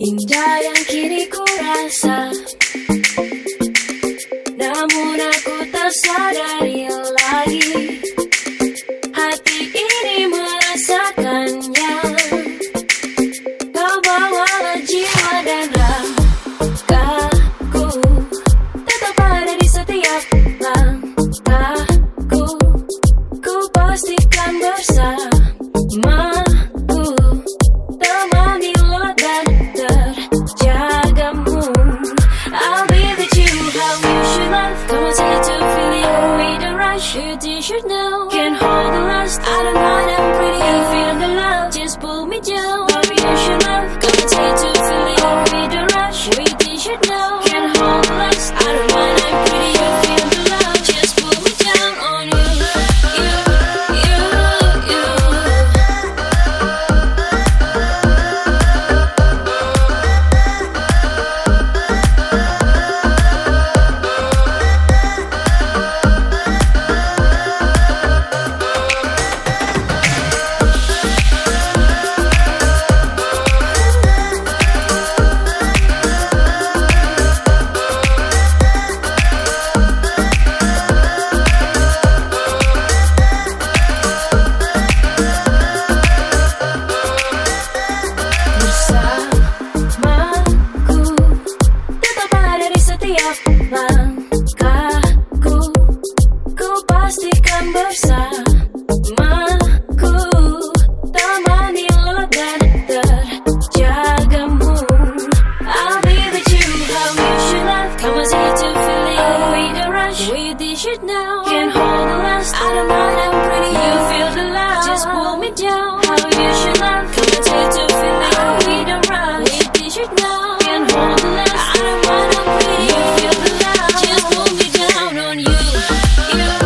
Indah yang kini ku rasa, namun aku tak sadari lagi. Hati ini merasakannya. Kau bawalah jiwa dan ragaku, tetap ada di setiap langkahku. Ku pastikan bersamaku, temani lelah dan terjagamu. I'll be with you, how you should love. Come on, take to feel it, with the rush. You should know, can't hold the lust. I don't mind, I'm pretty, you feel the love. Just pull me down, how you should love. Come on, take to feel it, with the rush. You should know, can't hold the lust. I don't mind, I'm pretty, you feel the love. Just pull me down on you. Langkahku, ku pastikan bersamaku, temani lelah dan terjagamu. I'll be with you, how you should love. Come on, say to feel it, with the rush. With you should know, can't hold the lust. I don't mind, I'm pretty, you feel the love. Just pull me down, how you should love. Come on, say to feel it, with the rush. With you should know, can't hold the lust. I don't mind, I'm pretty, you feel the love. Just pull me down on you.